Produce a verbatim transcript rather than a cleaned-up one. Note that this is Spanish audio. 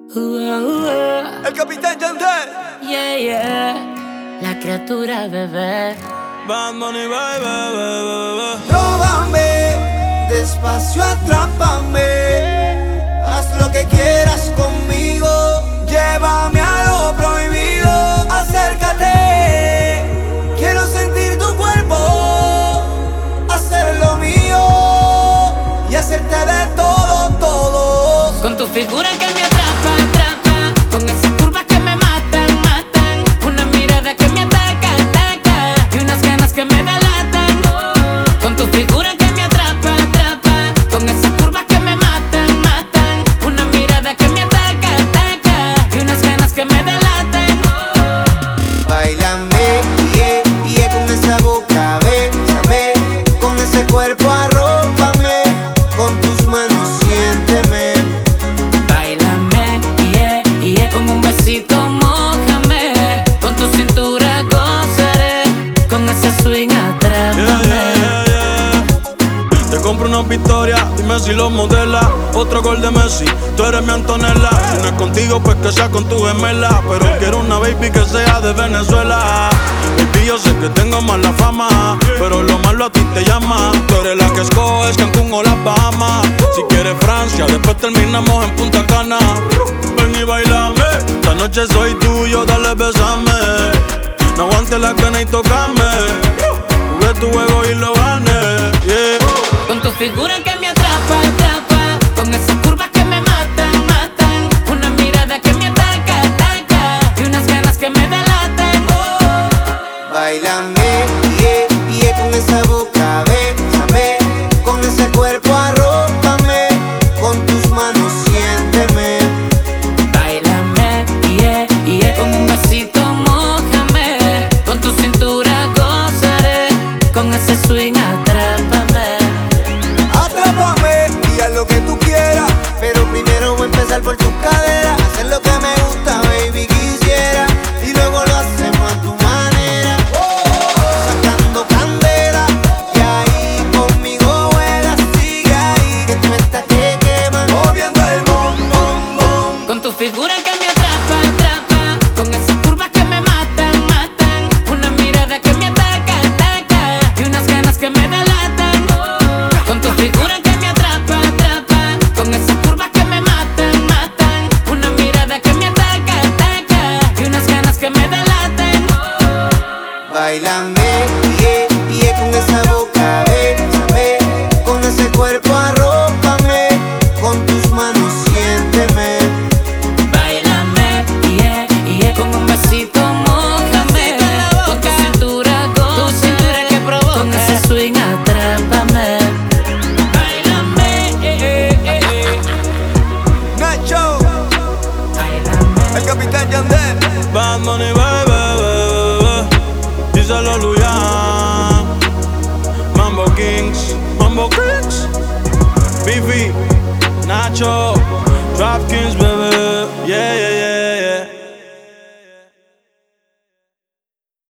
Uh, uh, uh. El capitán Yandel. Yeah, yeah. La criatura, bebé. Bad Bunny, baby, baby, baby. Róbame, despacio atrápame. Haz lo que quieras conmigo. Llévame a lo prohibido. Acércate, quiero sentir tu cuerpo. Hacer lo mío y hacerte de todo, todo. Con tu figura que me atrapa, atrapa. Con esas curvas que me matan, matan. Una mirada que me ataca, ataca. Y unas ganas que me delatan. Con tu figura que me atrapa, atrapa. Con esas curvas que me matan, matan. Una mirada que me ataca, ataca. Y unas ganas que me delatan. Báilame, yeah, yeah, con esa boca, bésame. Con ese cuerpo arrópame. Con tus manos siénteme. Bailame, yeah, yeah. Con un besito mójame. Con tu cintura gozaré. Con ese swing atrápame. Yeah, yeah, yeah, yeah. Te compro una victoria, dime si lo modela. Otro gol de Messi, tú eres mi Antonella. Si no es contigo, pues que sea con tu gemela. Pero quiero una baby que sea de Venezuela. Baby, yo sé que tengo mala fama, pero lo malo a ti te llama. Tú eres la que escoges Cancún o las Bahamas. Si quieres Francia, después terminamos en Punta Cana. Ven y bailame, esta noche soy tuyo, dale besame. No aguantes la pena y tocame. Jugué tu juego y lo gané, yeah. Con tu figura que me atrapa, atrapa. Con esas curvas que me matan, matan. Una mirada que me ataca, ataca. Y unas ganas que me delatan. Báilame, yeah, yeah, con esa boca, bésame. Con ese cuerpo arrópame. Con tus manos siénteme. Bailame, yeah, yeah. Con un besito mójame. Con tu cintura gozaré. Con ese swing atrápame. Atrápame y haz lo que tú quieras. Pero primero voy a empezar por tus caderas. Hacer lo que me gusta, baby, quisiera. Y luego lo hacemos a tu manera. Sacando candela. Y ahí conmigo juegas. Sigue ahí, que tú estás que quemas. Moviendo el bom, bom, bom. Con tu figura que me atrapa, atrapa. Con esas curvas que me matan, matan. Una mirada que me ataca, ataca. Y unas ganas que me delatan. Con tu figura que me atrapa, atrapa. Con esas curvas que me matan, matan. Una mirada que me ataca, ataca. Y unas ganas que me delatan. Báilame, yeah, yeah, con esa boca, bésame. Con ese cuerpo arrópame. Con tus manos siénteme. Bailame, yeah, yeah. Con un besito mójame. Con tu cintura gózame. Que provoca. Con ese swing atrápame. Bailame, eh, eh, eh. Nacho, Bailame. el capitán Yandel. Bad Bunny, baby, baby, baby. Díselo, Luyan. Mambo Kings, Mambo Kings. Fifi, Nacho, Drop Kings, baby. Yeah, yeah, yeah, yeah.